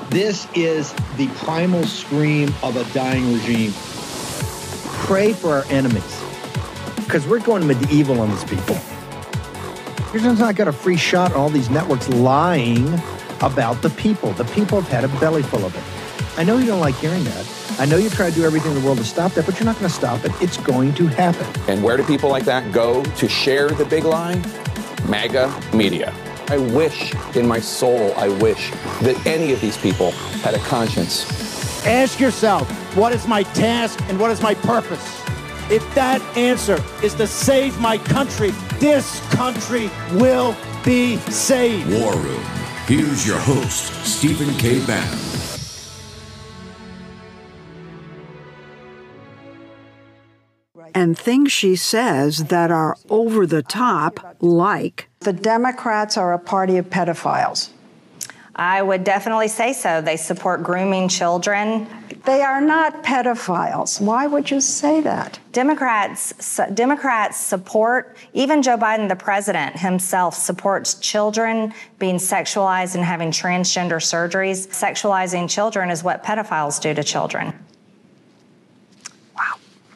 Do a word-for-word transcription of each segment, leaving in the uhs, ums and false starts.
This is the primal scream of a dying regime. Pray for our enemies, because we're going medieval on these people. You're just not got a free shot on all these networks lying about the people. The people have had a belly full of it. I know you don't like hearing that. I know you try to do everything in the world to stop that, but you're not going to stop it. It's going to happen. And where do people like that go to share the big lie? MAGA media. I wish, in my soul, I wish that any of these people had a conscience. Ask yourself, what is my task and what is my purpose? If that answer is to save my country, this country will be saved. War Room. Here's your host, Stephen K. Bannon. And things she says that are over the top, like, the Democrats are a party of pedophiles. I would definitely say so. They support grooming children. They are not pedophiles. Why would you say that? Democrats, Democrats support, even Joe Biden, the president himself, supports children being sexualized and having transgender surgeries. Sexualizing children is what pedophiles do to children. Wow.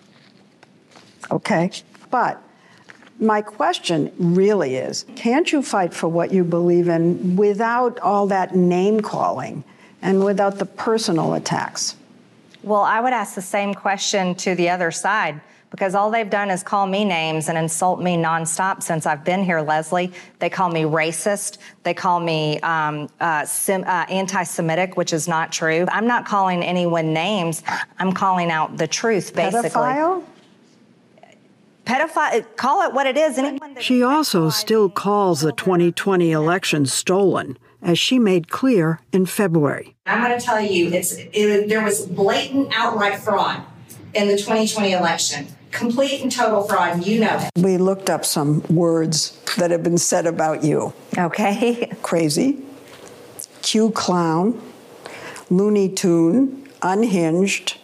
Okay, but my question really is, can't you fight for what you believe in without all that name calling and without the personal attacks? Well, I would ask the same question to the other side, because all they've done is call me names and insult me nonstop since I've been here, Leslie. They call me racist. They call me um, uh, sim, uh, anti-Semitic, which is not true. I'm not calling anyone names. I'm calling out the truth, basically. Pedophile? Pedophile, call it what it is. She also still calls the twenty twenty election stolen, as she made clear in February. I'm going to tell you, it's it, there was blatant, outright fraud in the twenty twenty election. Complete and total fraud, you know it. We looked up some words that have been said about you. Okay. Crazy, Q clown, Looney Tune, unhinged,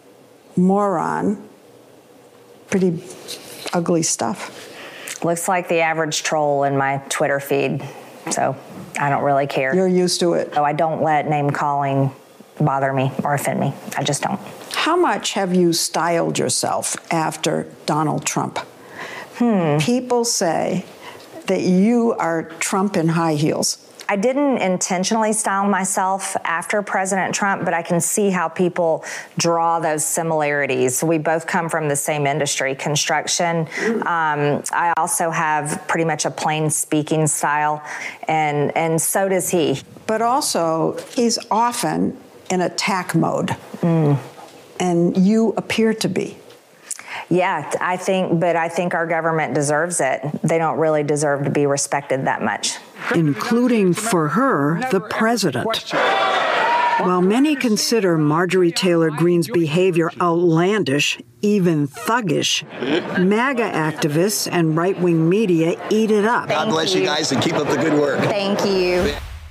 moron, pretty ugly stuff. Looks like the average troll in my Twitter feed, so I don't really care. You're used to it. So I don't let name calling bother me or offend me. I just don't. How much have you styled yourself after Donald Trump? Hmm. People say that you are Trump in high heels. I didn't intentionally style myself after President Trump, but I can see how people draw those similarities. We both come from the same industry, construction. Um, I also have pretty much a plain speaking style, and, and so does he. But also, he's often in attack mode, mm. and you appear to be. Yeah, I think, but I think our government deserves it. They don't really deserve to be respected that much. Including, for her, the president. While many consider Marjorie Taylor Greene's behavior outlandish, even thuggish, MAGA activists and right-wing media eat it up. God bless you guys and keep up the good work. Thank you.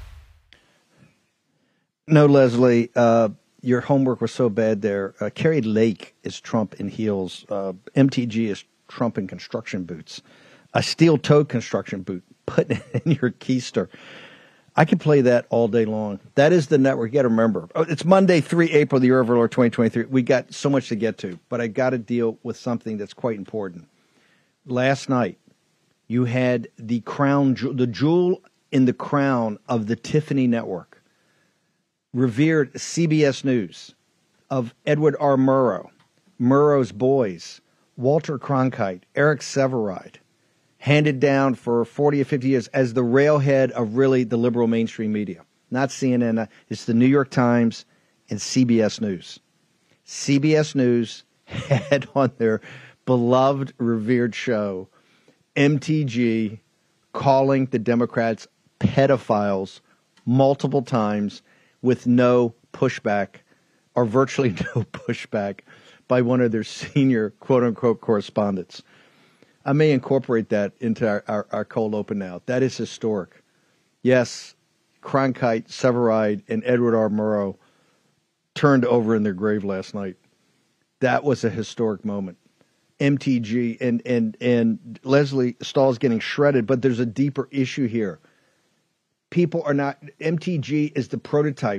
No, Leslie, uh, your homework was so bad there. Uh, Carrie Lake is Trump in heels. Uh, M T G is Trump in construction boots. A steel-toed construction boot. Put it in your keister. I could play that all day long. That is the network. You got to remember. It's Monday, the third of April, the year of our Lord twenty twenty-three. We got so much to get to, but I got to deal with something that's quite important. Last night, you had the crown, the jewel in the crown of the Tiffany Network, revered C B S News, of Edward R. Murrow, Murrow's boys, Walter Cronkite, Eric Sevareid, handed down for forty or fifty years as the railhead of really the liberal mainstream media. Not C N N. It's the New York Times and C B S News. C B S News had on their beloved, revered show M T G calling the Democrats pedophiles multiple times with no pushback, or virtually no pushback, by one of their senior quote-unquote correspondents. I may incorporate that into our, our, our cold open now. That is historic. Yes, Cronkite, Sevareid, and Edward R. Murrow turned over in their grave last night. That was a historic moment. M T G and and and Leslie Stahl's getting shredded, but there's a deeper issue here. People are not. M T G is the prototype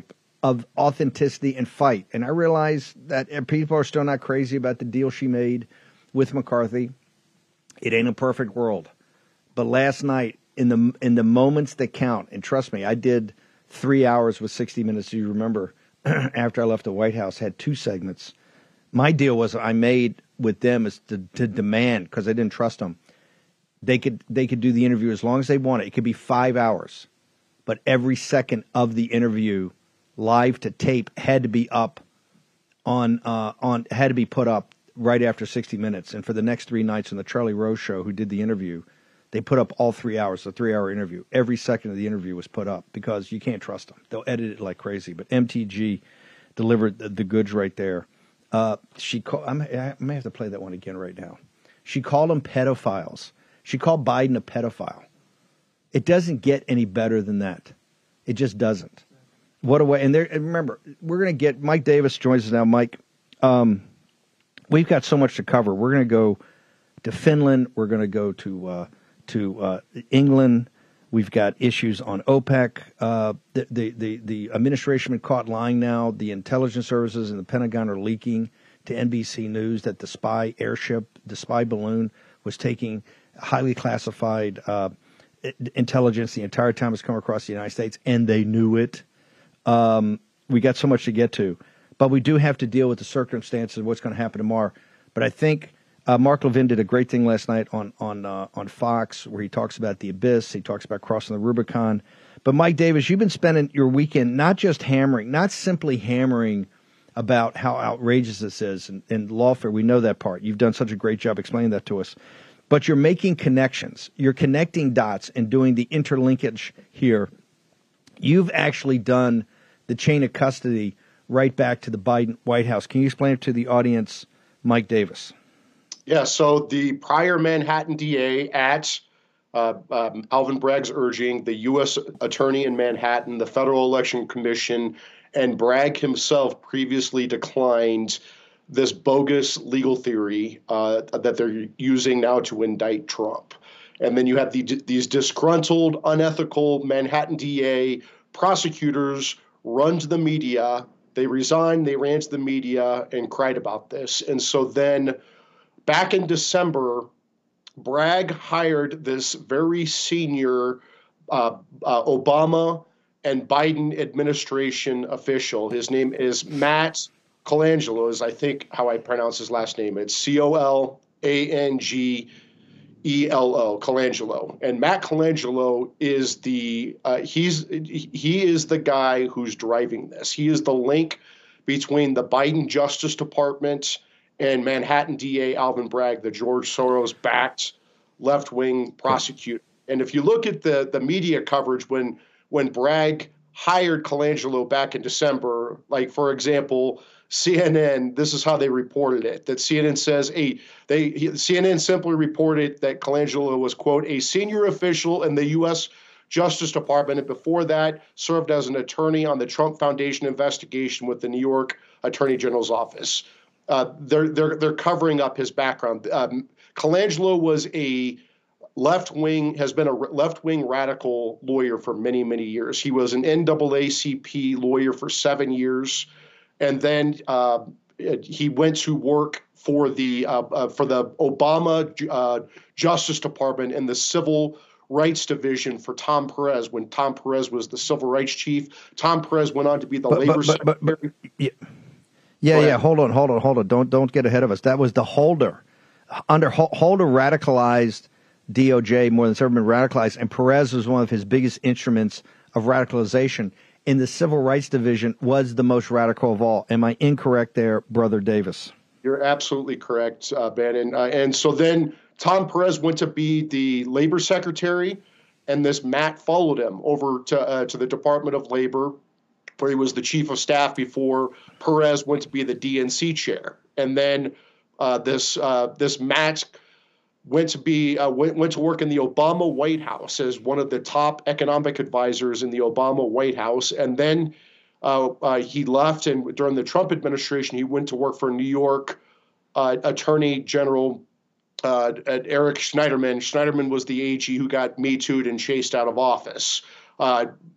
of authenticity and fight. And I realize that people are still not crazy about the deal she made with McCarthy. It ain't a perfect world. But last night, in the in the moments that count, and trust me, I did three hours with sixty minutes, do you remember, after I left the White House, had two segments. My deal was I made with them is to, to demand, because I didn't trust them, they could they could do the interview as long as they wanted. It could be five hours. But every second of the interview, live to tape, had to be up on uh, on had to be put up right after sixty minutes. And for the next three nights on the Charlie Rose show, who did the interview, they put up all three hours, the three-hour interview. Every second of the interview was put up because you can't trust them. They'll edit it like crazy. But M T G delivered the, the goods right there. Uh, she call, I'm, I may have to play that one again right now. She called them pedophiles. She called Biden a pedophile. It doesn't get any better than that. It just doesn't. What a way. And, there, and remember, we're going to get – Mike Davis joins us now. Mike, um, we've got so much to cover. We're going to go to Finland. We're going to go to uh, to uh, England. We've got issues on OPEC. Uh, the, the, the, the administration been caught lying now. The intelligence services and the Pentagon are leaking to N B C News that the spy airship, the spy balloon, was taking highly classified uh, intelligence the entire time it's come across the United States, and they knew it. Um, we got so much to get to. But we do have to deal with the circumstances of what's going to happen tomorrow. But I think uh, Mark Levin did a great thing last night on on uh, on Fox, where he talks about the abyss. He talks about crossing the Rubicon. But Mike Davis, you've been spending your weekend not just hammering, not simply hammering about how outrageous this is. And, and lawfare, we know that part. You've done such a great job explaining that to us. But you're making connections. You're connecting dots and doing the interlinkage here. You've actually done the chain of custody right back to the Biden White House. Can you explain it to the audience, Mike Davis? Yeah, so the prior Manhattan D A at uh, um, Alvin Bragg's urging, the U S attorney in Manhattan, the Federal Election Commission, and Bragg himself previously declined this bogus legal theory uh, that they're using now to indict Trump. And then you have the, these disgruntled, unethical Manhattan D A prosecutors run to the media. They resigned, they ran to the media and cried about this. And so then back in December, Bragg hired this very senior uh, uh, Obama and Biden administration official. His name is Matt Colangelo, is I think how I pronounce his last name. It's C O L A N G E L O, Colangelo. And Matt Colangelo is the uh, he's he is the guy who's driving this. He is the link between the Biden Justice Department and Manhattan D A Alvin Bragg, the George Soros-backed left-wing prosecutor. And if you look at the the media coverage when when Bragg hired Colangelo back in December, like for example, C N N, this is how they reported it, that C N N says, a, they he, C N N simply reported that Colangelo was, quote, a senior official in the U S Justice Department, and before that served as an attorney on the Trump Foundation investigation with the New York Attorney General's office. Uh, they're, they're, they're covering up his background. Um, Colangelo was a left-wing, has been a left-wing radical lawyer for many, many years. He was an N double A C P lawyer for seven years. And then uh, he went to work for the uh, uh, for the Obama uh, Justice Department in the Civil Rights Division for Tom Perez when Tom Perez was the civil rights chief. Tom Perez went on to be the but, labor but, but, but, secretary. But, yeah, yeah, yeah. Hold on, hold on, hold on. Don't don't get ahead of us. That was the Holder. Under Holder radicalized D O J more than it's ever been radicalized, and Perez was one of his biggest instruments of radicalization. In the Civil Rights Division was the most radical of all. Am I incorrect there, Brother Davis? You're absolutely correct, uh, Bannon. Uh, and so then Tom Perez went to be the labor secretary, and this Matt followed him over to uh, to the Department of Labor, where he was the chief of staff before Perez went to be the D N C chair. And then uh, this uh, this Matt went to be uh, went, went to work in the Obama White House as one of the top economic advisors in the Obama White House. And then uh, uh, he left, and during the Trump administration, he went to work for New York uh, Attorney General uh, Eric Schneiderman. Schneiderman was the A G who got Me Too'd and chased out of office. Uh,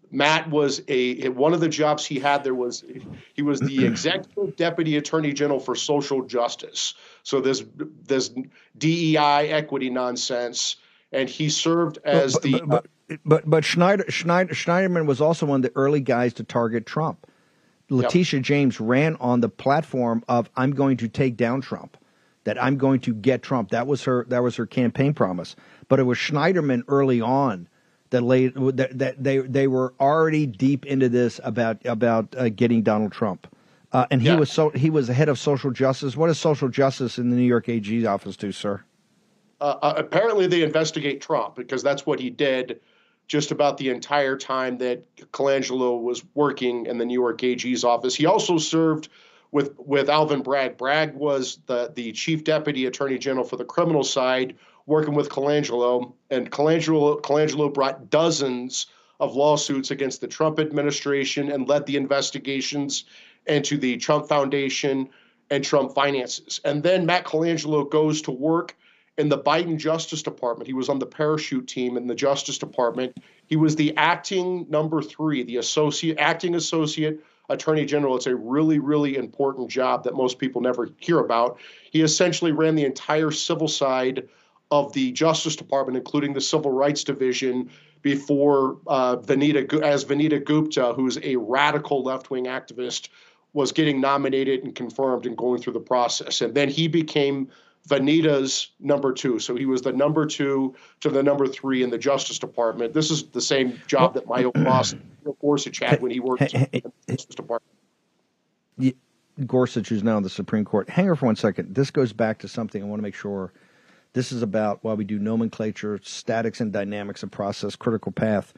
Matt was a one of the jobs he had there was he was the executive deputy attorney general for social justice. So this this D E I equity nonsense, and he served as but, the. But, but, but, but Schneider, Schneider Schneiderman was also one of the early guys to target Trump. Letitia yep. James ran on the platform of "I'm going to take down Trump," that I'm going to get Trump. That was her. That was her campaign promise. But it was Schneiderman early on. That, laid, that, that they they were already deep into this about about uh, getting Donald Trump, uh, and he yeah. was so he was the head of social justice. What does social justice in the New York A G's office do, sir? Uh, uh, apparently, they investigate Trump because that's what he did just about the entire time that Colangelo was working in the New York A G's office. He also served with with Alvin Bragg. Bragg was the the chief deputy attorney general for the criminal side, working with Colangelo, and Colangelo, Colangelo brought dozens of lawsuits against the Trump administration and led the investigations into the Trump Foundation and Trump finances. And then Matt Colangelo goes to work in the Biden Justice Department. He was on the parachute team in the Justice Department. He was the acting number three, the associate, acting associate attorney general. It's a really, really important job that most people never hear about. He essentially ran the entire civil side of the Justice Department, including the Civil Rights Division, before uh, Vanita, as Vanita Gupta, who's a radical left-wing activist, was getting nominated and confirmed and going through the process. And then he became Vanita's number two. So he was the number two to the number three in the Justice Department. This is the same job that my old boss, Gorsuch, had when he worked in the Justice Department. Yeah, Gorsuch, who's now in the Supreme Court. Hang on for one second. This goes back to something I want to make sure. This is about why we do nomenclature, statics and dynamics of process, critical path.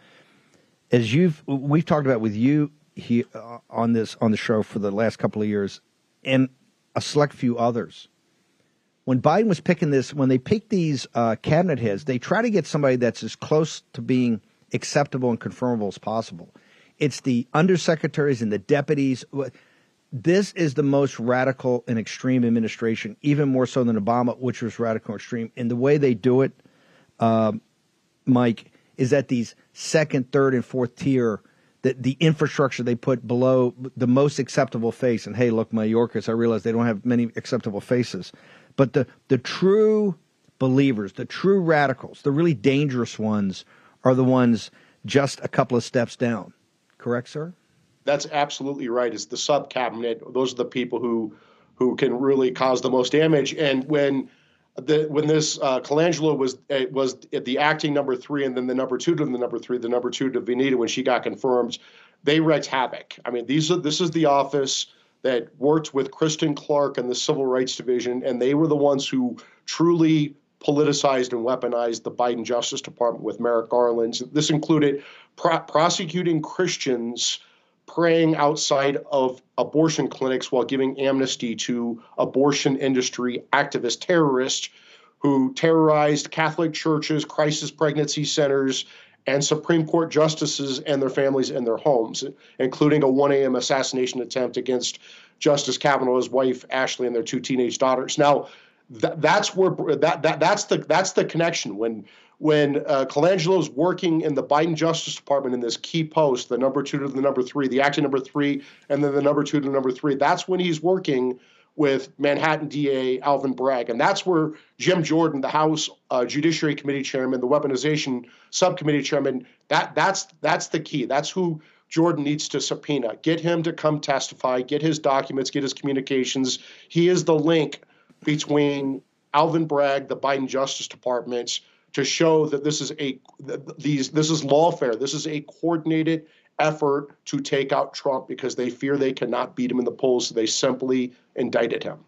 As you've we've talked about with you he, uh, on this on the show for the last couple of years, and a select few others. When Biden was picking this, when they pick these uh, cabinet heads, they try to get somebody that's as close to being acceptable and confirmable as possible. It's the undersecretaries and the deputies. This is the most radical and extreme administration, even more so than Obama, which was radical and extreme. And the way they do it, uh, Mike, is that these second, third, and fourth tier, the, the infrastructure they put below the most acceptable face. And hey, look, Mayorkas, I realize they don't have many acceptable faces. But the, the true believers, the true radicals, the really dangerous ones are the ones just a couple of steps down. Correct, sir? That's absolutely right. It's the sub-cabinet. Those are the people who who can really cause the most damage. And when the when this uh, Colangelo was uh, was at the acting number three, and then the number two to the number three, the number two to Vanita when she got confirmed, they wreaked havoc. I mean, these are this is the office that worked with Kristen Clark and the Civil Rights Division, and they were the ones who truly politicized and weaponized the Biden Justice Department with Merrick Garland. This included pro- prosecuting Christians praying outside of abortion clinics while giving amnesty to abortion industry activist terrorists who terrorized Catholic churches, crisis pregnancy centers, and Supreme Court justices and their families in their homes, including a one a.m. assassination attempt against Justice Kavanaugh, his wife Ashley, and their two teenage daughters. Now, th- that's where that, that that's the that's the connection. When when uh, Colangelo's working in the Biden Justice Department in this key post, the number two to the number three, the acting number three, and then the number two to the number three, that's when he's working with Manhattan D A Alvin Bragg. And that's where Jim Jordan, the House uh, Judiciary Committee Chairman, the Weaponization Subcommittee Chairman, that that's that's the key. That's who Jordan needs to subpoena. Get him to come testify, get his documents, get his communications. He is the link between Alvin Bragg, the Biden Justice Department, to show that this is a these this is lawfare. This is a coordinated effort to take out Trump because they fear they cannot beat him in the polls, so they simply indicted him.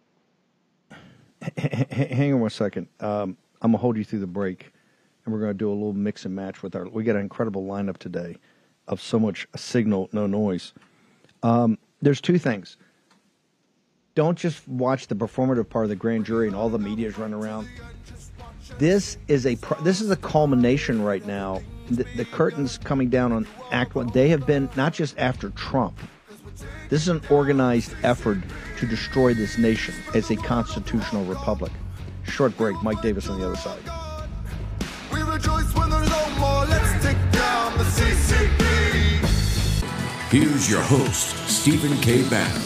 Hang on one second. Um, I'm gonna hold you through the break, and we're gonna do a little mix and match with our. We got an incredible lineup today of so much signal, no noise. Um, there's two things. Don't just watch the performative part of the grand jury and all the media's running around. This is a this is a culmination right now. The, the curtains coming down on Act One. They have been not just after Trump. This is an organized effort to destroy this nation as a constitutional republic. Short break. Mike Davis on the other side. We rejoice when there's no more. Let's take down the C C P. Here's your host, Stephen K. Bannon.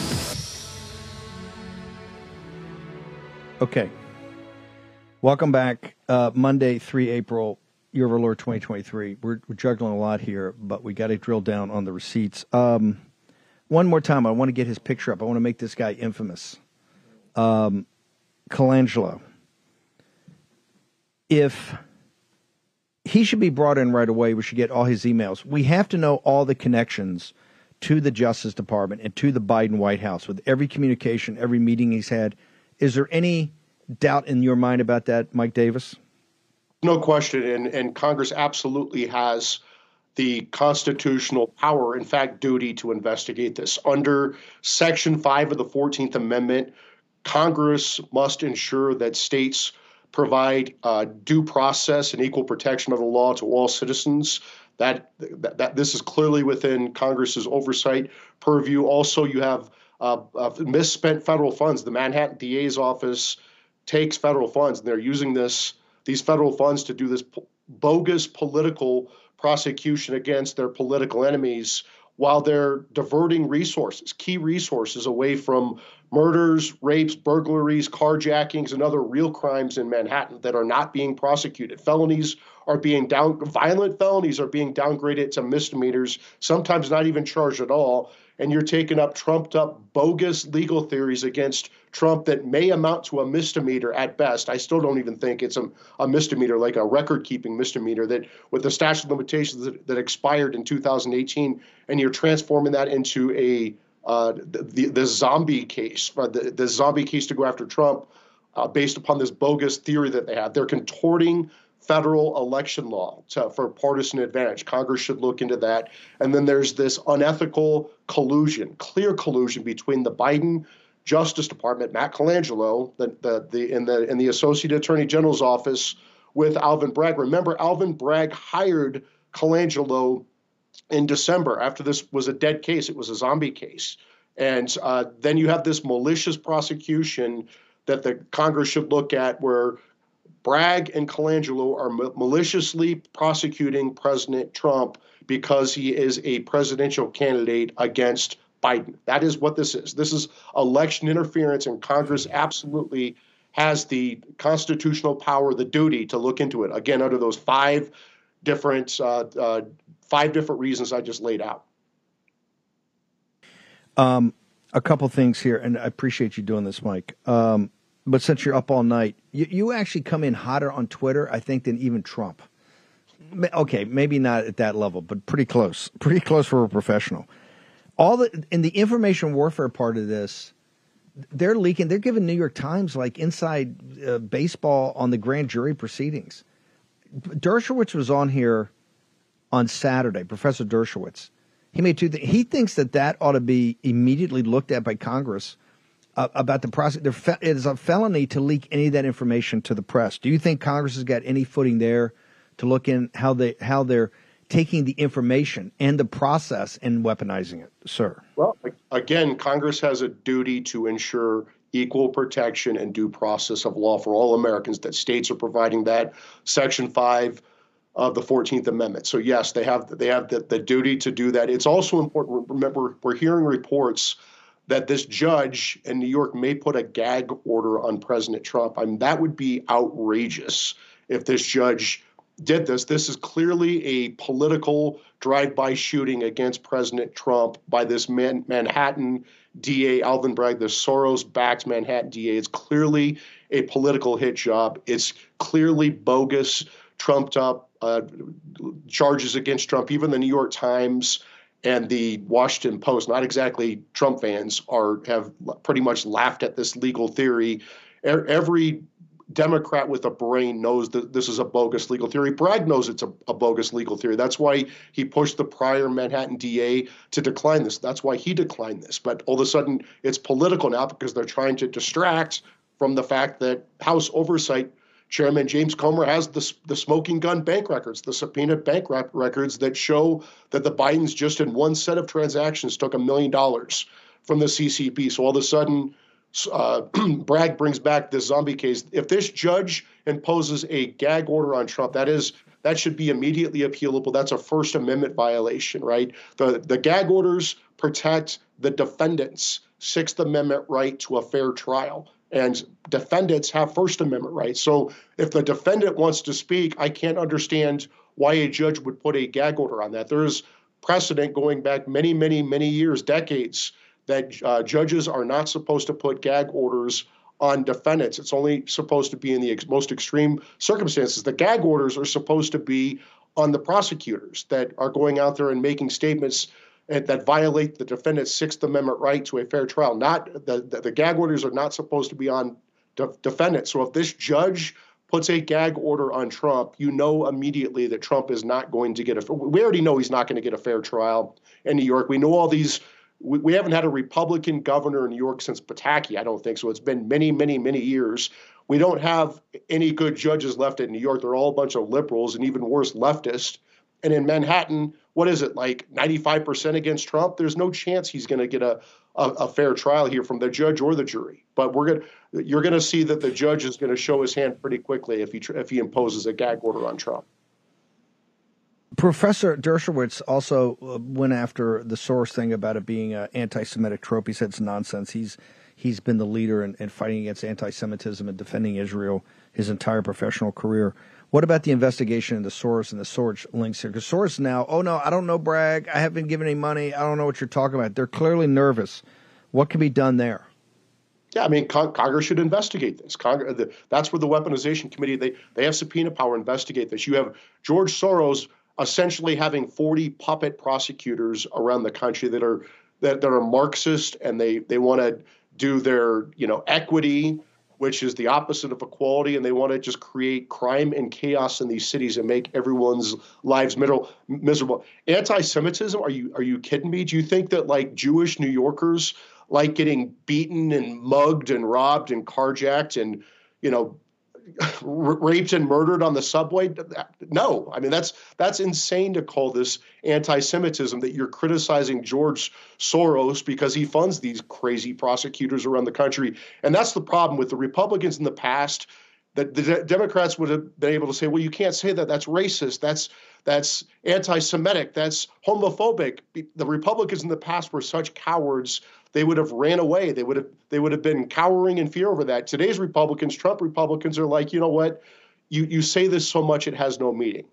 Okay. Welcome back. Uh, Monday, the third of April, Year of Our Lord twenty twenty-three. We're, we're juggling a lot here, but we got to drill down on the receipts. Um, one more time, I want to get his picture up. I want to make this guy infamous. Um, Colangelo. If he should be brought in right away, we should get all his emails. We have to know all the connections to the Justice Department and to the Biden White House with every communication, every meeting he's had. Is there any doubt in your mind about that, Mike Davis? No question. And, and Congress absolutely has the constitutional power, in fact, duty to investigate this. Under Section five of the fourteenth Amendment, Congress must ensure that states provide uh, due process and equal protection of the law to all citizens. That, that, that this is clearly within Congress's oversight purview. Also, you have uh, uh, misspent federal funds. The Manhattan D A's office takes federal funds, and they're using this these federal funds to do this p- bogus political prosecution against their political enemies, while they're diverting resources, key resources, away from murders, rapes, burglaries, carjackings, and other real crimes in Manhattan that are not being prosecuted. Felonies are being down, violent felonies are being downgraded to misdemeanors, sometimes not even charged at all. And you're taking up trumped up bogus legal theories against Trump that may amount to a misdemeanor at best. I still don't even think it's a, a misdemeanor, like a record-keeping misdemeanor that with the statute of limitations that, that expired in two thousand eighteen, and you're transforming that into a uh, the, the zombie case, uh, the, the zombie case to go after Trump uh, based upon this bogus theory that they have. They're contorting federal election law to, for partisan advantage. Congress should look into that. And then there's this unethical collusion, clear collusion between the Biden Justice Department, Matt Colangelo, the, the, the, in the in the Associate Attorney General's office with Alvin Bragg. Remember, Alvin Bragg hired Colangelo in December after this was a dead case. It was a zombie case. And uh, then you have this malicious prosecution that the Congress should look at, where Bragg and Colangelo are ma- maliciously prosecuting President Trump because he is a presidential candidate against Biden. That is what this is. This is election interference, and Congress absolutely has the constitutional power, the duty to look into it. Again, under those five different uh, uh, five different reasons I just laid out. Um, a couple things here, and I appreciate you doing this, Mike. Um, But since you're up all night, you, you actually come in hotter on Twitter, I think, than even Trump. Okay, maybe not at that level, but pretty close. Pretty close for a professional. All the in the information warfare part of this, they're leaking. They're giving New York Times like inside uh, baseball on the grand jury proceedings. Dershowitz was on here on Saturday. Professor Dershowitz. He made two things. He thinks that that ought to be immediately looked at by Congress. Uh, about the process. It is a felony to leak any of that information to the press. Do you think Congress has got any footing there to look in how they how they're taking the information and the process and weaponizing it, sir? Well, again, Congress has a duty to ensure equal protection and due process of law for all Americans, that states are providing that. Section five of the fourteenth Amendment. So yes, they have they have the, the duty to do that. It's also important. Remember, we're hearing reports that this judge in New York may put a gag order on President Trump. I mean, that would be outrageous if this judge did this. This is clearly a political drive-by shooting against President Trump by this Man- Manhattan D A, Alvin Bragg, the Soros-backed Manhattan D A. It's clearly a political hit job. It's clearly bogus, trumped-up uh, charges against Trump. Even the New York Times and the Washington Post, not exactly Trump fans, are have pretty much laughed at this legal theory. Every Democrat with a brain knows that this is a bogus legal theory. Bragg knows it's a, a bogus legal theory. That's why he pushed the prior Manhattan D A to decline this. That's why he declined this. But all of a sudden, it's political now because they're trying to distract from the fact that House Oversight Chairman James Comer has the, the smoking gun bank records, the subpoenaed bank rep records that show that the Bidens just in one set of transactions took a million dollars from the C C P. So all of a sudden, uh, Bragg brings back this zombie case. If this judge imposes a gag order on Trump, that is that should be immediately appealable. That's a First Amendment violation, right? The, the gag orders protect the defendant's Sixth Amendment right to a fair trial. And defendants have First Amendment rights. So if the defendant wants to speak, I can't understand why a judge would put a gag order on that. There's precedent going back many, many, many years, decades, that uh, judges are not supposed to put gag orders on defendants. It's only supposed to be in the ex- most extreme circumstances. The gag orders are supposed to be on the prosecutors that are going out there and making statements that violate the defendant's Sixth Amendment right to a fair trial. Not the, the, the gag orders are not supposed to be on de- defendants. So if this judge puts a gag order on Trump, you know immediately that Trump is not going to get a, we already know he's not going to get a fair trial in New York. We know all these, we, we haven't had a Republican governor in New York since Pataki, I don't think. So it's been many, many, many years. We don't have any good judges left in New York. They're all a bunch of liberals and even worse, leftists. And in Manhattan, what is it, like ninety-five percent against Trump? There's no chance he's going to get a, a, a fair trial here from the judge or the jury. But we're going to, you're going to see that the judge is going to show his hand pretty quickly if he if he imposes a gag order on Trump. Professor Dershowitz also went after the Soros thing about it being an anti-Semitic trope. He said it's nonsense. He's he's been the leader in, in fighting against anti-Semitism and defending Israel his entire professional career. What about the investigation into Soros and the Soros links here? Because Soros now, oh, no, I don't know, Bragg. I haven't been given any money. I don't know what you're talking about. They're clearly nervous. What can be done there? Yeah, I mean, Con- Congress should investigate this. Congress, the, that's where the Weaponization Committee, they, they have subpoena power to investigate this. You have George Soros essentially having forty puppet prosecutors around the country that are that, that are Marxist, and they, they want to do their, you know, equity, which is the opposite of equality, and they want to just create crime and chaos in these cities and make everyone's lives middle, miserable. Anti-Semitism? Are you are you kidding me? Do you think that like Jewish New Yorkers like getting beaten and mugged and robbed and carjacked and, you know, raped and murdered on the subway? No. I mean, that's that's insane to call this anti-Semitism, that you're criticizing George Soros because he funds these crazy prosecutors around the country. And that's the problem with the Republicans in the past, that the de- Democrats would have been able to say, well, you can't say that. That's racist. That's that's anti-Semitic. That's homophobic. The Republicans in the past were such cowards. They would have ran away. They would have they would have been cowering in fear over that. Today's Republicans, Trump Republicans, are like, you know what? You you say this so much it has no meaning.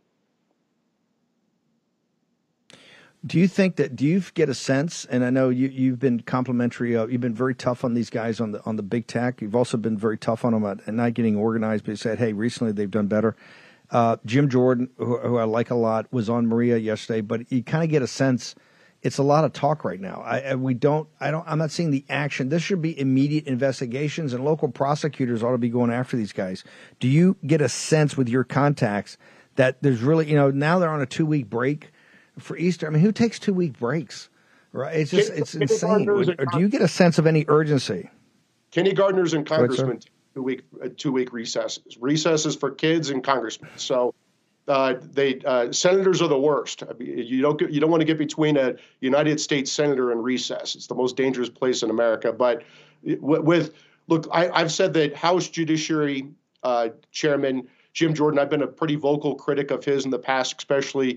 Do you think that? Do you get a sense? And I know you you've been complimentary. Uh, you've been very tough on these guys on the on the big tech. You've also been very tough on them at, at not getting organized. But you said, hey, recently they've done better. Uh, Jim Jordan, who, who I like a lot, was on Maria yesterday. But you kind of get a sense. It's a lot of talk right now. I, I we don't. I don't. I'm not seeing the action. This should be immediate investigations, and local prosecutors ought to be going after these guys. Do you get a sense with your contacts that there's really, you know, now they're on a two week break for Easter? I mean, who takes two week breaks? Right? It's just it's insane. Or do you get a sense of any urgency? Kindergartners and congressmen take two week uh, two week recesses. Recesses for kids and congressmen. So. Uh, they uh, senators are the worst. I mean, you don't you don't want to get between a United States senator and recess. It's the most dangerous place in America. But with look, I, I've said that House Judiciary uh, Chairman Jim Jordan, I've been a pretty vocal critic of his in the past, especially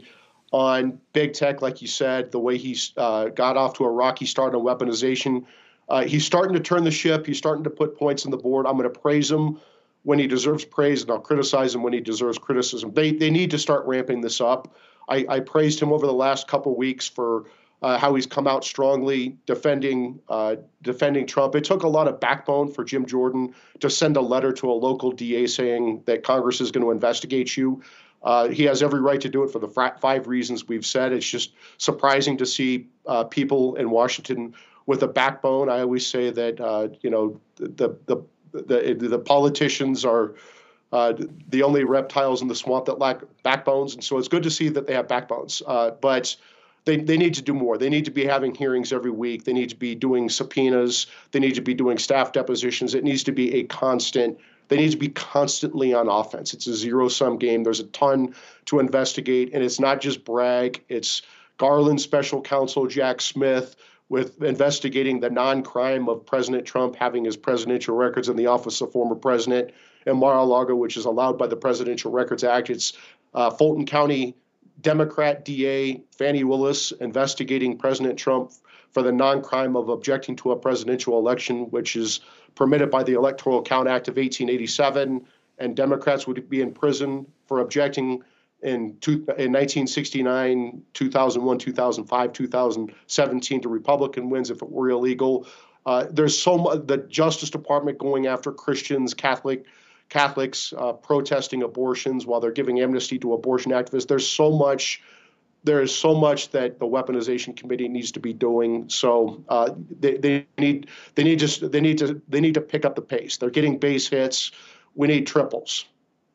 on big tech, like you said, the way he's uh, got off to a rocky start on weaponization. Uh, he's starting to turn the ship. He's starting to put points on the board. I'm going to praise him when he deserves praise, and I'll criticize him when he deserves criticism. They they need to start ramping this up. I, I praised him over the last couple of weeks for uh, how he's come out strongly defending uh, defending Trump. It took a lot of backbone for Jim Jordan to send a letter to a local D A saying that Congress is going to investigate you. Uh, he has every right to do it for the f- five reasons we've said. It's just surprising to see uh, people in Washington with a backbone. I always say that uh, you know the the The, the politicians are uh, the only reptiles in the swamp that lack backbones. And so it's good to see that they have backbones. Uh, but they, they need to do more. They need to be having hearings every week. They need to be doing subpoenas. They need to be doing staff depositions. It needs to be a constant. They need to be constantly on offense. It's a zero-sum game. There's a ton to investigate. And it's not just Bragg. It's Garland special counsel Jack Smith, with investigating the non-crime of President Trump having his presidential records in the office of former president, and Mar-a-Lago, which is allowed by the Presidential Records Act. It's uh, Fulton County Democrat D A Fannie Willis investigating President Trump for the non-crime of objecting to a presidential election, which is permitted by the Electoral Count Act of eighteen eighty-seven, and Democrats would be in prison for objecting in, two, in nineteen sixty-nine, two thousand one, two thousand five, two thousand seventeen to Republican wins if it were illegal. Uh, there's so much, the Justice Department going after Christians, Catholic Catholics uh, protesting abortions while they're giving amnesty to abortion activists. There's so much, there is so much that the Weaponization Committee needs to be doing. So uh, they, they need, they need just, they need to, they need to pick up the pace. They're getting base hits. We need triples.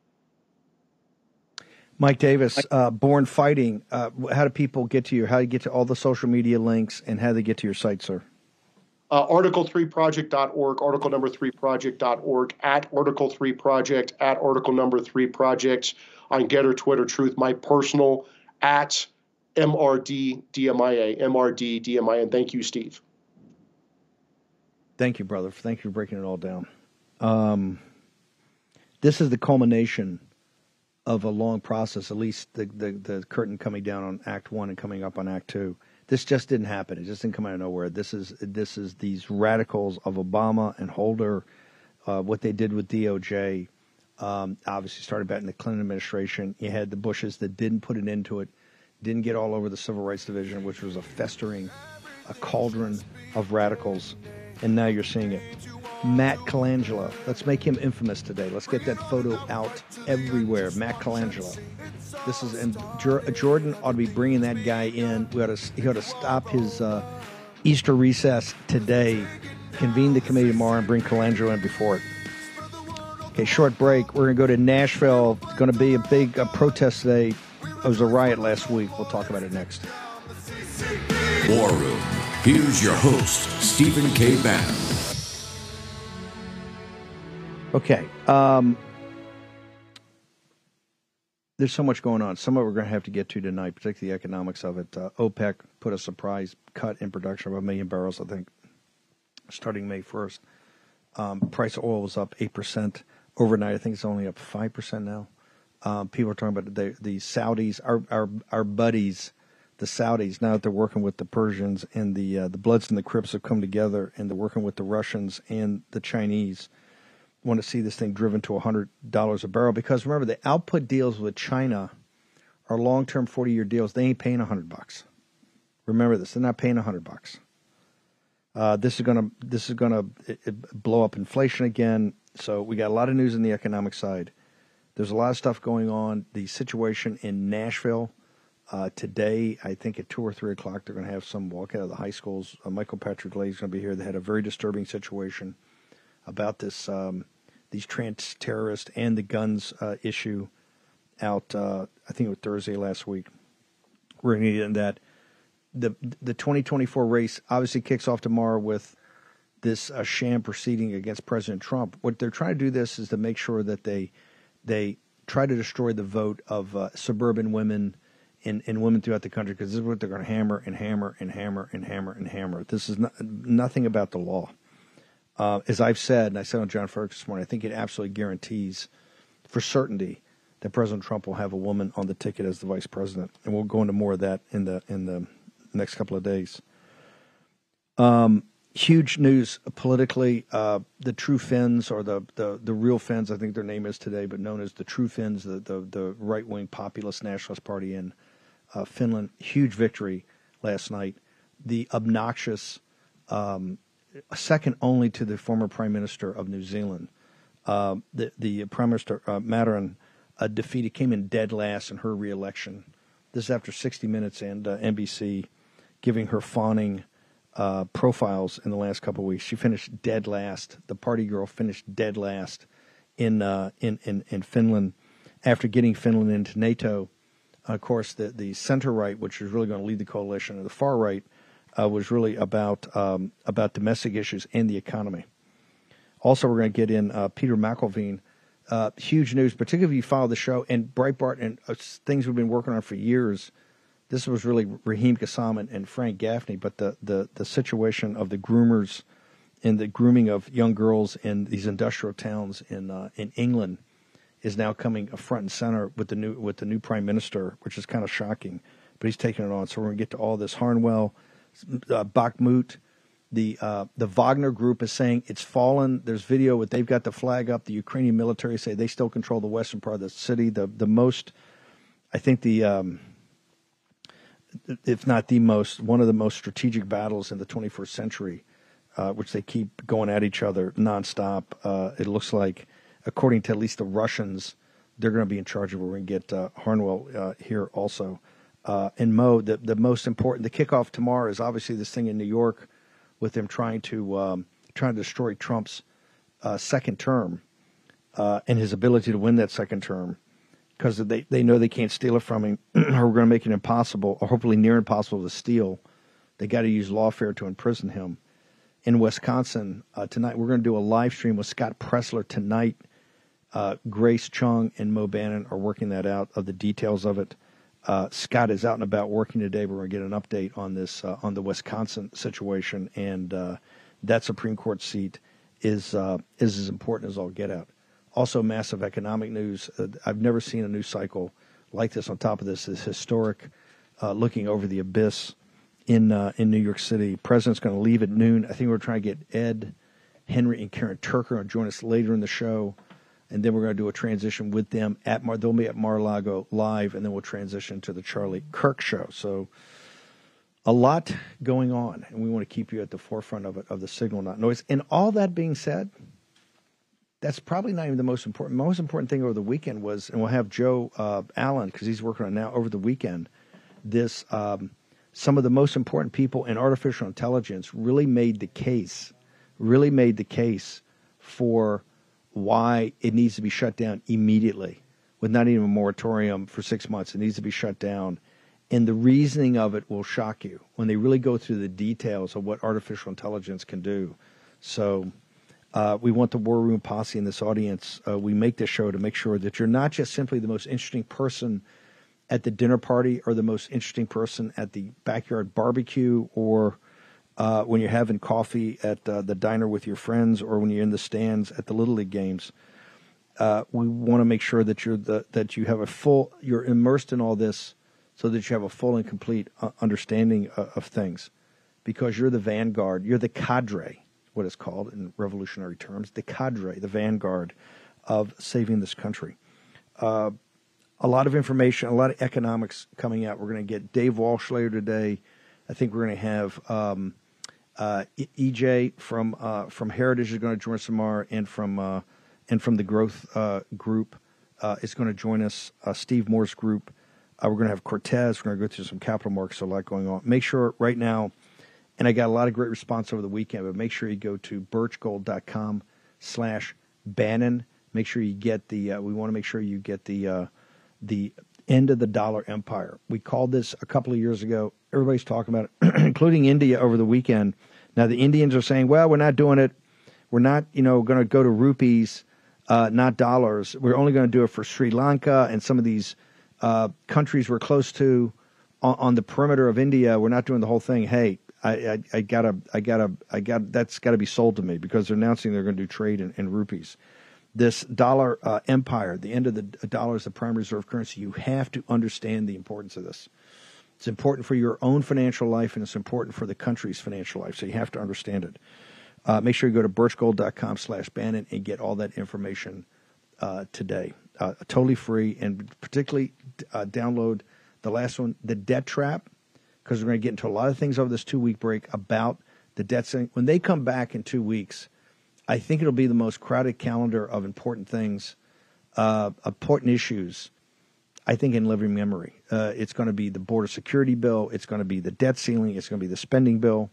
Mike Davis, uh, Born Fighting. Uh, how do people get to you? How do you get to all the social media links, and how do they get to your site, sir? Uh, article three project dot org, article number three project dot org, at article three project, at article number three project, on Getter, Twitter, Truth. My personal, at M R D D M I A, M R D D M I A. And thank you, Steve. Thank you, brother. Thank you for breaking it all down. Um, this is the culmination of a long process, at least the, the, the curtain coming down on Act One and coming up on Act Two. This just didn't happen. It just didn't come out of nowhere. This is this is these radicals of Obama and Holder, uh, what they did with D O J. Um, obviously started back in the Clinton administration. You had the Bushes that didn't put an end to it, didn't get all over the Civil Rights Division, which was a festering, a cauldron of radicals. And now you're seeing it. Matt Colangelo. Let's make him infamous today. Let's get that photo out everywhere. Matt Colangelo. This is, and Jordan ought to be bringing that guy in. We ought to, he ought to stop his uh, Easter recess today, convene the committee tomorrow, and bring Colangelo in before it. Okay, short break. We're going to go to Nashville. It's going to be a big uh, protest today. It was a riot last week. We'll talk about it next. War Room. Here's your host, Stephen K. Bannon. Okay. Um, there's so much going on. Some of it we're going to have to get to tonight, particularly the economics of it. Uh, OPEC put a surprise cut in production of a million barrels, I think, starting May first. Um, price of oil was up eight percent overnight. I think it's only up five percent now. Um, people are talking about the, the Saudis, our, our our buddies, the Saudis, now that they're working with the Persians, and the uh, the Bloods and the Crips have come together, and they're working with the Russians and the Chinese, want to see this thing driven to one hundred dollars a barrel. Because remember, the output deals with China are long-term forty-year deals. They ain't paying one hundred bucks. Remember this. They're not paying one hundred bucks. Uh, this is going to this is going to blow up inflation again. So we got a lot of news on the economic side. There's a lot of stuff going on. The situation in Nashville uh, today, I think at two or three o'clock, they're going to have some walk out of the high schools. Uh, Michael Patrick Leahy is going to be here. They had a very disturbing situation about this um, these trans terrorists and the guns uh, issue out. Uh, I think it was Thursday last week. We're going to get into that. The the twenty twenty-four race obviously kicks off tomorrow with this uh, sham proceeding against President Trump. What they're trying to do this is to make sure that they they try to destroy the vote of uh, suburban women and, and women throughout the country, because this is what they're going to hammer and hammer and hammer and hammer and hammer. This is not, nothing about the law. Uh, as I've said, and I said on John Ferguson this morning, I think it absolutely guarantees for certainty that President Trump will have a woman on the ticket as the vice president, and we'll go into more of that in the in the next couple of days. Um, huge news politically. Uh, the True Finns, or the, the, the Real Finns, I think their name is today, but known as the True Finns, the, the, the right-wing populist nationalist party in uh, Finland. Huge victory last night. The obnoxious, um, second only to the former Prime Minister of New Zealand, uh, the, the Prime Minister uh, Mataran uh, defeated, came in dead last in her re-election. This is after sixty minutes and uh, N B C giving her fawning uh, profiles in the last couple of weeks. She finished dead last. The party girl finished dead last in uh, in, in in Finland after getting Finland into NATO. Uh, of course, the the center right, which is really going to lead the coalition, and the far right uh, was really about um, about domestic issues and the economy. Also, we're going to get in uh, Peter McElveen. Uh, huge news, particularly if you follow the show, and Breitbart and uh, things we've been working on for years. This was really Raheem Kassam and, and Frank Gaffney, but the, the, the situation of the groomers and the grooming of young girls in these industrial towns in uh, in England is now coming front and center with the new with the new prime minister, which is kind of shocking. But he's taking it on. So we're going to get to all this. Harnwell, uh, Bakhmut, the uh, the Wagner group is saying it's fallen. There's video with they've got the flag up. The Ukrainian military say they still control the western part of the city. The the most, I think the, um, if not the most, one of the most strategic battles in the twenty-first century, uh, which they keep going at each other nonstop. Uh, it looks like, according to at least the Russians, they're going to be in charge of it. We're going to get uh, Harnwell uh, here also. Uh, and Mo, the, the most important, the kickoff tomorrow is obviously this thing in New York with them trying to um, trying to destroy Trump's uh, second term uh, and his ability to win that second term, because they, they know they can't steal it from him, or we're going to make it impossible, or hopefully near impossible to steal. They got to use lawfare to imprison him. In Wisconsin uh, tonight, we're going to do a live stream with Scott Pressler tonight. Uh, Grace Chung and Mo Bannon are working that out, of the details of it. Uh, Scott is out and about working today, but we're going to get an update on this, uh, on the Wisconsin situation, and uh, that Supreme Court seat is uh, is as important as all get out. Also, massive economic news. Uh, I've never seen a news cycle like this. On top of this, is historic, uh, looking over the abyss in uh, in New York City. President's going to leave at noon. I think we're trying to get Ed, Henry, and Karen Turker to join us later in the show. And then we're going to do a transition with them at Mar. They'll be at Mar-a-Lago live, and then we'll transition to the Charlie Kirk show. So a lot going on, and we want to keep you at the forefront of it, of the signal, not noise. And all that being said, that's probably not even the most important. The most important thing over the weekend was, and we'll have Joe uh, Allen, because he's working on it now over the weekend, this um, some of the most important people in artificial intelligence really made the case, really made the case for why it needs to be shut down immediately, with not even a moratorium for six months. It needs to be shut down. And the reasoning of it will shock you when they really go through the details of what artificial intelligence can do. So uh, we want the War Room posse in this audience. Uh, we make this show to make sure that you're not just simply the most interesting person at the dinner party, or the most interesting person at the backyard barbecue, or Uh, when you're having coffee at uh, the diner with your friends, or when you're in the stands at the Little League games. Uh, we want to make sure that you're the, that you have a full, you're immersed in all this, so that you have a full and complete uh, understanding uh, of things, because you're the vanguard, you're the cadre, what it's called in revolutionary terms, the cadre, the vanguard of saving this country. Uh, a lot of information, a lot of economics coming out. We're going to get Dave Walsh later today. I think we're going to have um, Uh, E J from uh, from Heritage is going to join us tomorrow, and from uh, and from the Growth uh, Group uh, is going to join us. Uh, Steve Moore's group. Uh, we're going to have Cortez. We're going to go through some capital markets. So a lot going on. Make sure right now, and I got a lot of great response over the weekend. But make sure you go to birchgold dot com slash Bannon. Make sure you get the. Uh, we want to make sure you get the uh, the end of the dollar empire. We called this a couple of years ago. Everybody's talking about it, including India over the weekend. Now, the Indians are saying, well, we're not doing it. We're not, you know, going to go to rupees, uh, not dollars. We're only going to do it for Sri Lanka and some of these uh, countries we're close to on, on the perimeter of India. We're not doing the whole thing. Hey, I, I, I gotta, I gotta, I got that's got to be sold to me, because they're announcing they're going to do trade in, in rupees. This dollar uh, empire, the end of the dollar is the prime reserve currency. You have to understand the importance of this. It's important for your own financial life, and it's important for the country's financial life, so you have to understand it. Uh, make sure you go to birchgold dot com slash Bannon and get all that information uh, today. Uh, totally free, and particularly uh, download the last one, The Debt Trap, because we're going to get into a lot of things over this two-week break about the debt ceiling. When they come back in two weeks, I think it'll be the most crowded calendar of important things, uh, important issues, I think, in living memory. Uh, it's going to be the border security bill. It's going to be the debt ceiling. It's going to be the spending bill.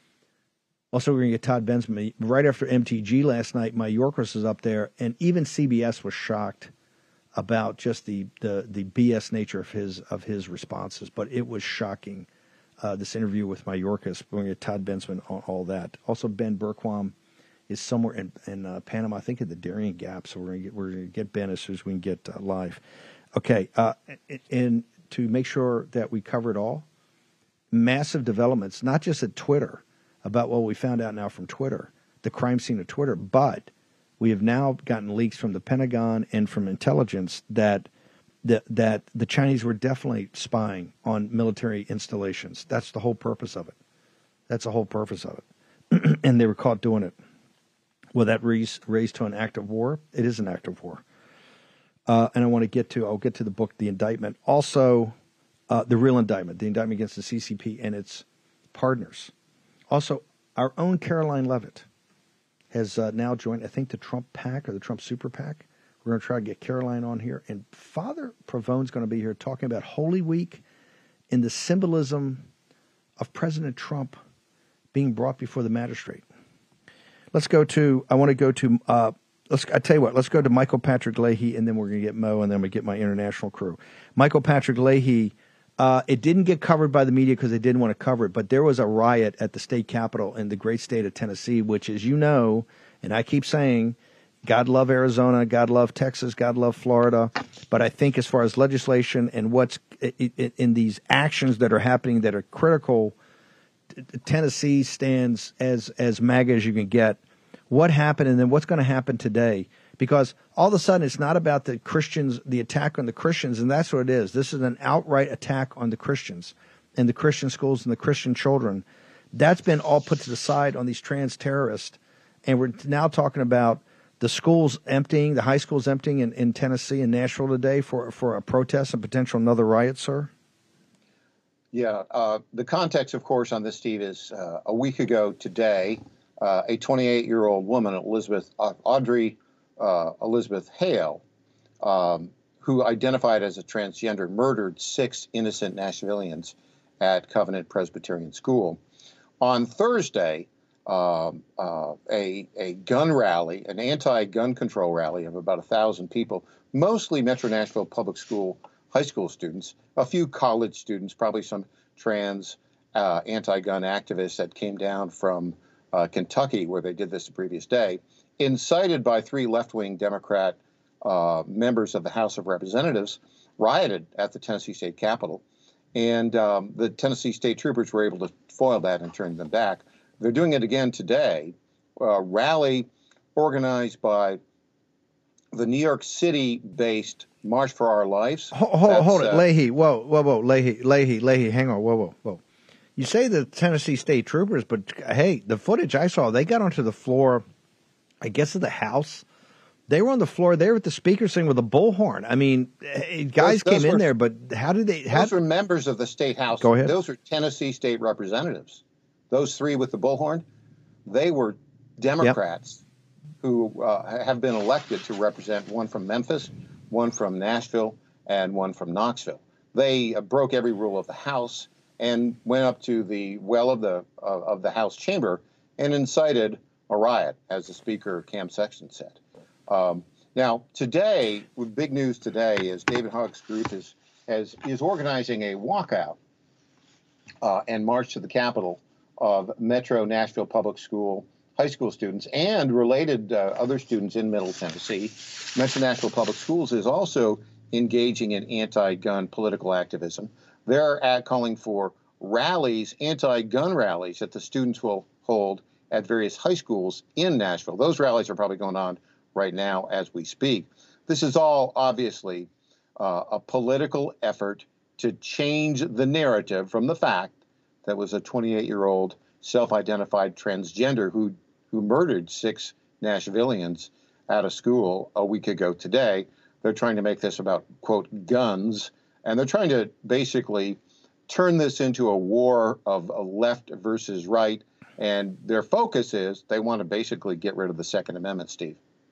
Also, we're going to get Todd Bensman. Right after M T G last night, Mayorkas is up there, and even C B S was shocked about just the, the, the B S nature of his of his responses. But it was shocking, uh, this interview with Mayorkas. We're going to get Todd Bensman on all that. Also, Ben Berquam is somewhere in, in uh, Panama, I think at the Darien Gap. So we're going to get, we're going to get Ben as soon as we can get uh, live. Okay, uh, and to make sure that we cover it all, massive developments, not just at Twitter, about what we found out now from Twitter, the crime scene of Twitter, but we have now gotten leaks from the Pentagon and from intelligence that the, that the Chinese were definitely spying on military installations. That's the whole purpose of it. That's the whole purpose of it. And they were caught doing it. Will that raise, raise to an act of war? It is an act of war. Uh, and I want to get to, I'll get to the book, The Indictment. Also, uh, the real indictment, the indictment against the C C P and its partners. Also, our own Caroline Leavitt has uh, now joined, I think, the Trump PAC or the Trump Super PAC. We're going to try to get Caroline on here. And Father Pravone's going to be here talking about Holy Week and the symbolism of President Trump being brought before the magistrate. Let's go to, I want to go to, uh, let's, I tell you what, let's go to Michael Patrick Leahy, and then we're going to get Mo, and then we get my international crew. Michael Patrick Leahy, uh, it didn't get covered by the media because they didn't want to cover it, but there was a riot at the state capitol in the great state of Tennessee, which, as you know, and I keep saying, God love Arizona, God love Texas, God love Florida, but I think as far as legislation and what's in these actions that are happening that are critical, Tennessee stands as as MAGA as you can get. What happened, and then what's going to happen today? Because all of a sudden it's not about the Christians, the attack on the Christians, and that's what it is. This is an outright attack on the Christians and the Christian schools and the Christian children. That's been all put to the side on these trans terrorists, and we're now talking about the schools emptying, the high schools emptying in, in Tennessee and Nashville today for, for a protest and potential another riot, sir? Yeah. Uh, the context, of course, on this, Steve, is uh, a week ago today, uh, a twenty-eight-year-old woman, Elizabeth uh, Audrey uh, Elizabeth Hale, um, who identified as a transgender, murdered six innocent Nashvillians at Covenant Presbyterian School. On Thursday, Um, uh, a, a gun rally, an anti-gun control rally of about a thousand people, mostly Metro Nashville public school, high school students, a few college students, probably some trans uh, anti-gun activists that came down from uh, Kentucky where they did this the previous day, incited by three left-wing Democrat uh, members of the House of Representatives, rioted at the Tennessee State Capitol. And um, the Tennessee State Troopers were able to foil that and turn them back. They're doing it again today, a rally organized by the New York City-based March for Our Lives. Hold, hold, hold it, uh, Leahy. Whoa, whoa, whoa, Leahy, Leahy, Leahy, hang on, whoa, whoa, whoa. You say the Tennessee State Troopers, but hey, the footage I saw, they got onto the floor, I guess of the House. They were on the floor. They were at the speaker sitting with a bullhorn. I mean, guys those, those came were, in there, but how did they? How, those were members of the state house. Go ahead. Those are Tennessee state representatives. Those three with the bullhorn, they were Democrats yep. who uh, have been elected to represent one from Memphis, one from Nashville, and one from Knoxville. They uh, broke every rule of the House and went up to the well of the uh, of the House chamber and incited a riot, as the Speaker, Cam Sexton, said. Um, now, today, with big news today, is David Hogg's group is has, is organizing a walkout uh, and march to the Capitol of Metro Nashville Public School high school students and related uh, other students in Middle Tennessee. Metro Nashville Public Schools is also engaging in anti-gun political activism. They're at calling for rallies, anti-gun rallies that the students will hold at various high schools in Nashville. Those rallies are probably going on right now as we speak. This is all obviously uh, a political effort to change the narrative from the fact that was a twenty-eight-year-old self-identified transgender who who murdered six Nashvillians at a school a week ago today. They're trying to make this about, quote, guns, and they're trying to basically turn this into a war of a left versus right, and their focus is they want to basically get rid of the Second Amendment, Steve.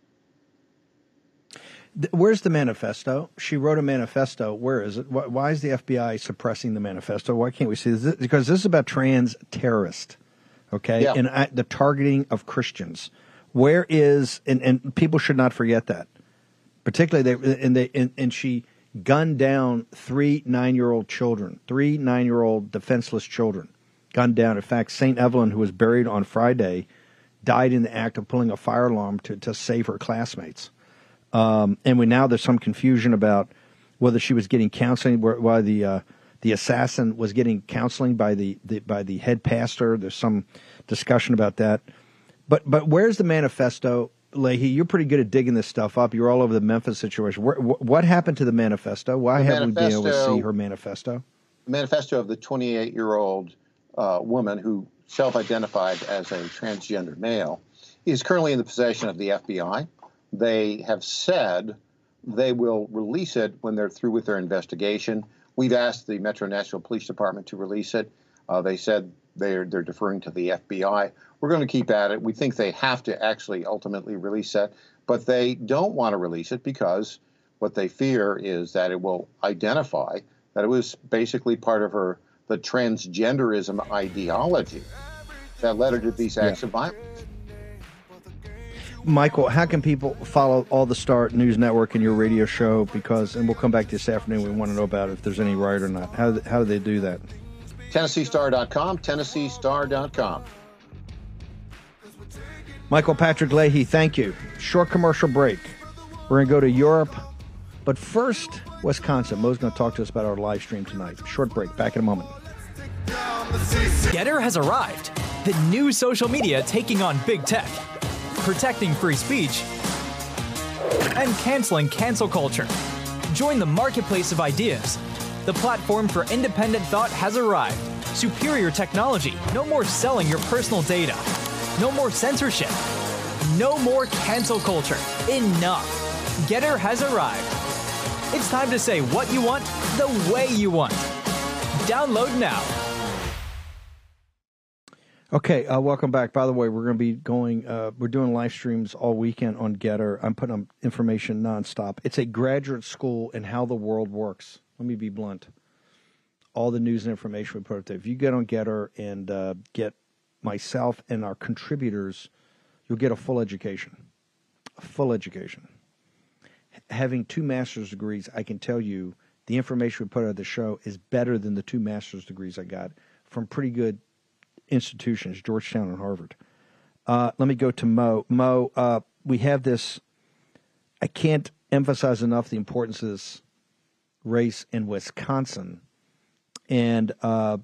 Where's the manifesto? She wrote a manifesto. Where is it? Why is the F B I suppressing the manifesto? Why can't we see this? Because this is about trans terrorists, okay, yeah. and uh, the targeting of Christians. Where is and, and people should not forget that, particularly they and they and, and she gunned down three nine-year-old children, three nine-year-old defenseless children, gunned down. In fact, Saint Evelyn, who was buried on Friday, died in the act of pulling a fire alarm to to save her classmates. Um, and we now there's some confusion about whether she was getting counseling, why the uh, the assassin was getting counseling by the, the by the head pastor. There's some discussion about that. But but where's the manifesto? Leahy, you're pretty good at digging this stuff up. You're all over the Memphis situation. Where, wh- what happened to the manifesto? Why The haven't we been able to manifesto- see her manifesto? The manifesto of the twenty-eight-year-old uh, woman who self-identified as a transgender male is currently in the possession of the F B I. They have said they will release it when they're through with their investigation. We've asked the Metro Nashville Police Department to release it. Uh, they said they're they're deferring to the F B I. We're going to keep at it. We think they have to actually ultimately release that, but they don't want to release it because what they fear is that it will identify that it was basically part of her the transgenderism ideology that led her to these acts Yeah. of violence. Michael, how can people follow All the Star News Network and your radio show? Because, and we'll come back this afternoon. We want to know about if there's any right or not. How how do they do that? Tennessee Star dot com, Tennessee Star dot com. Michael Patrick Leahy, thank you. Short commercial break. We're going to go to Europe, but first, Wisconsin. Mo's going to talk to us about our live stream tonight. Short break. Back in a moment. Getter has arrived. The new social media taking on big tech, protecting free speech, and canceling cancel culture. Join the marketplace of ideas. The platform for independent thought has arrived. Superior technology. No more selling your personal data. No more censorship. No more cancel culture. Enough. Getter has arrived. It's time to say what you want, the way you want. Download now. Okay, uh, welcome back. By the way, we're going to be going, uh, we're doing live streams all weekend on Getter. I'm putting up information nonstop. It's a graduate school in how the world works. Let me be blunt. All the news and information we put up there. If you get on Getter and uh, get myself and our contributors, you'll get a full education. A full education. Having two master's degrees, I can tell you the information we put out of the show is better than the two master's degrees I got from pretty good institutions, Georgetown and Harvard. Uh, let me go to Mo. Mo, uh, we have this, I can't emphasize enough the importance of this race in Wisconsin. And uh,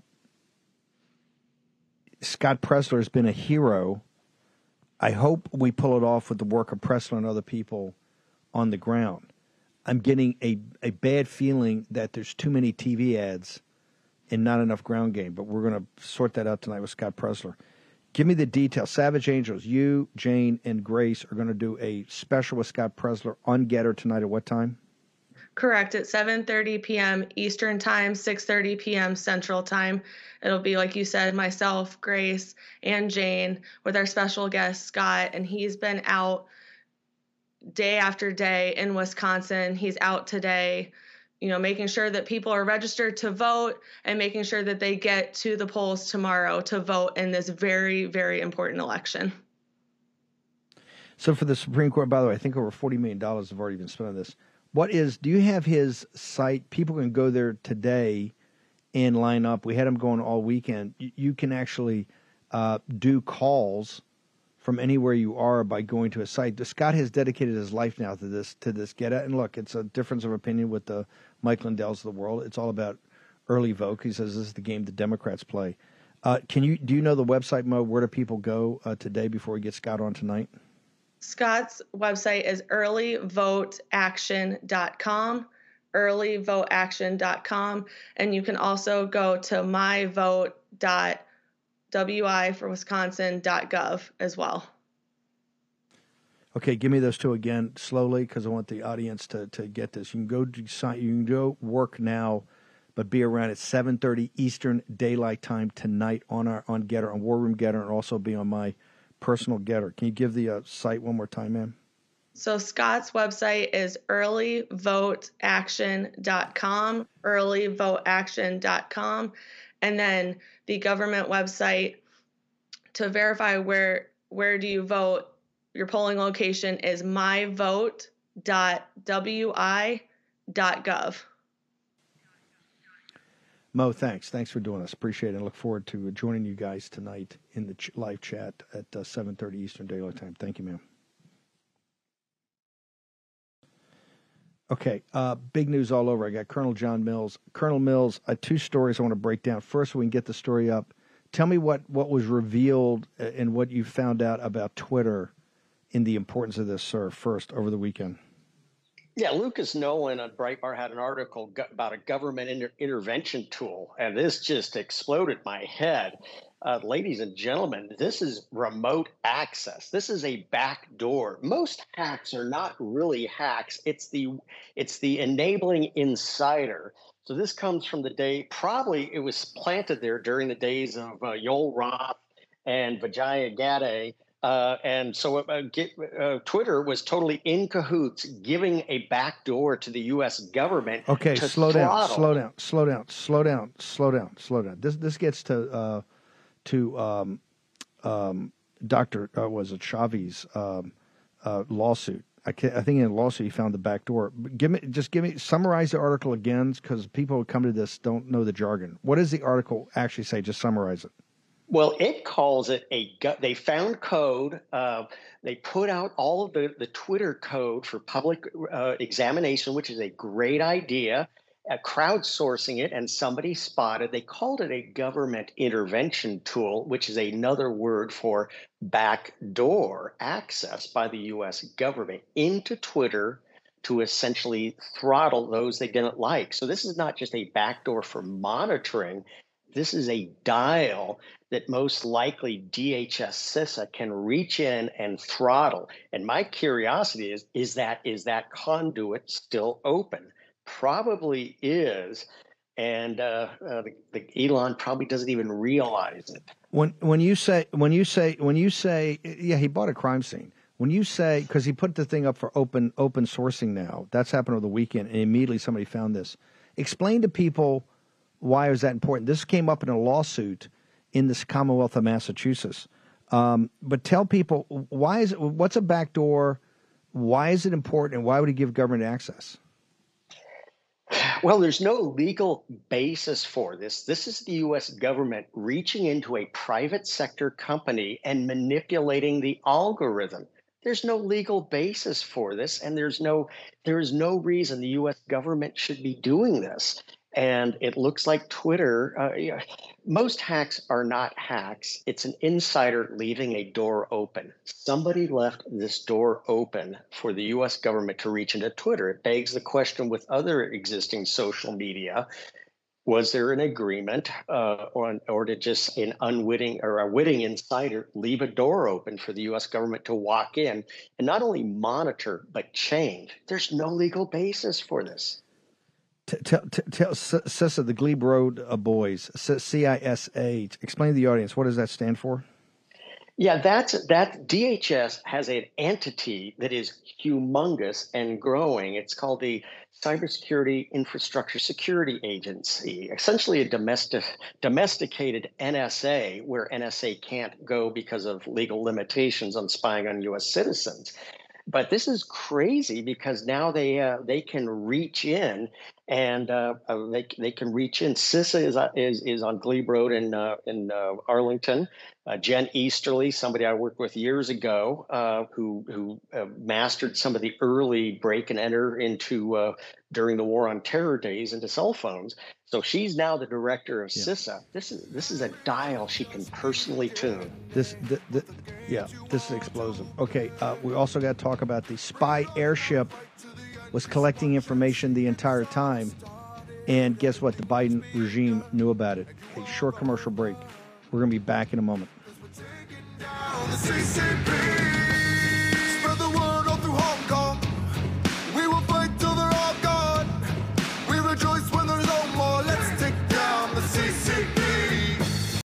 Scott Presler has been a hero. I hope we pull it off with the work of Presler and other people on the ground. I'm getting a, a bad feeling that there's too many T V ads and not enough ground game, but we're going to sort that out tonight with Scott Presler. Give me the details. Savage Angels, you, Jane, and Grace are going to do a special with Scott Presler on Getter tonight at what time? Correct, at seven thirty p.m. Eastern Time, six thirty p.m. Central Time. It'll be, like you said, myself, Grace, and Jane with our special guest, Scott, and he's been out day after day in Wisconsin. He's out today, you know, making sure that people are registered to vote and making sure that they get to the polls tomorrow to vote in this very, very important election. So for the Supreme Court, by the way, I think over forty million dollars have already been spent on this. What is, do you have his site? People can go there today and line up. We had him going all weekend. You, you can actually uh, do calls from anywhere you are by going to a site. Scott has dedicated his life now to this, to this Get Out. And look, it's a difference of opinion with the Mike Lindells of the world. It's all about early vote. He says this is the game the Democrats play. Uh, can you, do you know the website, Mo? Where do people go uh, today before we get Scott on tonight? Scott's website is early vote action dot com, early vote action dot com, and you can also go to my vote dot wi for wisconsin dot gov as well. Okay, give me those two again slowly because I want the audience to, to get this. You can go to you can go work now, but be around at seven thirty Eastern Daylight Time tonight on our on Getter, on War Room Getter, and also be on my personal Getter. Can you give the uh, site one more time, ma'am? So Scott's website is early vote action dot com, early vote action dot com, and then the government website to verify where where do you vote, your polling location is my vote dot wi dot gov. Mo, thanks. Thanks for doing this. Appreciate it. I look forward to joining you guys tonight in the ch- live chat at uh, seven thirty Eastern Daylight Time. Thank you, ma'am. Okay, uh, big news all over. I got Colonel John Mills. Colonel Mills, uh, two stories I want to break down. First, we can get the story up. Tell me what, what was revealed and what you found out about Twitter in the importance of this, sir, first over the weekend? Yeah, Lucas Nolan on Breitbart had an article go- about a government inter- intervention tool, and this just exploded my head. Uh, ladies and gentlemen, this is remote access. This is a back door. Most hacks are not really hacks. It's the it's the enabling insider. So this comes from the day, probably it was planted there during the days of uh, Yoel Roth and Vijaya Gadde. Uh, and so uh, get, uh, Twitter was totally in cahoots, giving a back door to the U S government. Okay, to slow down, throttle. slow down, slow down, slow down, slow down, slow down. This this gets to uh, to um, um, Doctor Uh, was it Chavez um, uh, lawsuit? I, can, I think in the lawsuit he found the back door. But give me just give me summarize the article again, because people who come to this don't know the jargon. What does the article actually say? Just summarize it. Well, it calls it a – they found code. Uh, they put out all of the, the Twitter code for public uh, examination, which is a great idea, uh, crowdsourcing it, and somebody spotted. They called it a government intervention tool, which is another word for backdoor access by the U S government into Twitter to essentially throttle those they didn't like. So this is not just a backdoor for monitoring. This is a dial that most likely D H S CISA can reach in and throttle. And my curiosity is, is that is that conduit still open? Probably is. And uh, uh, the, the Elon probably doesn't even realize it. When when you say when you say when you say yeah, he bought a crime scene. When you say, because he put the thing up for open open sourcing now, that's happened over the weekend, and immediately somebody found this. Explain to people why is that important? This came up in a lawsuit in the Commonwealth of Massachusetts. Um, but tell people, why is it? What's a backdoor? Why is it important? And why would he give government access? Well, there's no legal basis for this. This is the U S government reaching into a private sector company and manipulating the algorithm. There's no legal basis for this, and there's no there is no reason the U S government should be doing this. And it looks like Twitter, uh, yeah, most hacks are not hacks. It's an insider leaving a door open. Somebody left this door open for the U S government to reach into Twitter. It begs the question with other existing social media. Was there an agreement uh, or, or did just an unwitting or a witting insider leave a door open for the U S government to walk in and not only monitor, but change? There's no legal basis for this. Tell, tell CISA, the Glebe Road uh, boys, C I S A. Explain to the audience, what does that stand for? Yeah, that's that. D H S has an entity that is humongous and growing. It's called the Cybersecurity Infrastructure Security Agency, essentially a domestic, domesticated N S A, where N S A can't go because of legal limitations on spying on U S citizens. But this is crazy because now they uh, they can reach in and uh, they they can reach in. CISA is is is on Glebe Road in uh, in uh, Arlington. Uh, Jen Easterly, somebody I worked with years ago, uh, who who uh, mastered some of the early break and enter into uh, during the War on Terror days into cell phones. So she's now the director of yeah. CISA. This is this is a dial she can personally tune. This, the, the, yeah, this is explosive. Okay, uh, we also got to talk about the spy airship was collecting information the entire time, and guess what? The Biden regime knew about it. A short commercial break. We're going to be back in a moment.